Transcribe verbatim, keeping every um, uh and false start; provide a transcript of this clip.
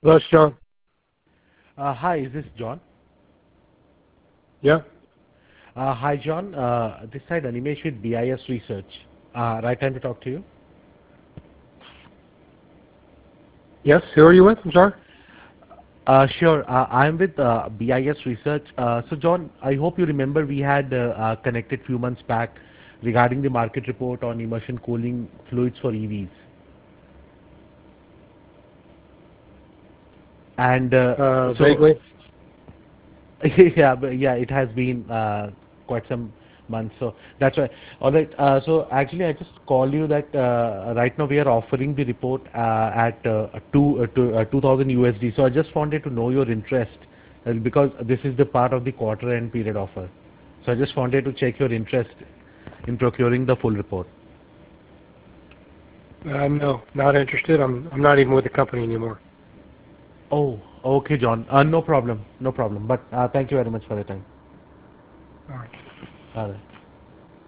Hello, it's John. Uh, hi, is this John? Yeah. Uh, hi, John. Uh, this side Animesh with B I S Research. Uh, right time to talk to you? Yes. Who are you with? I'm sorry. Uh, sure. Uh, I'm with uh, B I S Research. Uh, so, John, I hope you remember we had uh, uh, connected few months back regarding the market report on immersion cooling fluids for E Vs. And uh, Uh, so, vaguely. yeah, but yeah, it has been uh, quite some months, so that's why. All right. Uh, so actually, I just call you that uh, right now we are offering the report uh, at uh, two uh, to, uh, two thousand U S D. So I just wanted to know your interest uh, because this is the part of the quarter end period offer. So I just wanted to check your interest in procuring the full report. Uh, no, not interested. I'm I'm not even with the company anymore. Oh, okay, John. Uh, no problem, no problem. But uh, thank you very much for the time. All right. All right.